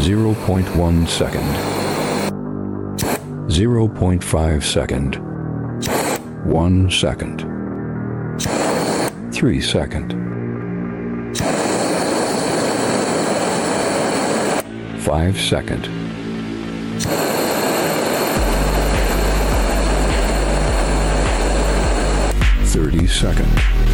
0.1 second, 0.5 second, 1 second, 3 second, 5 second, 30 second.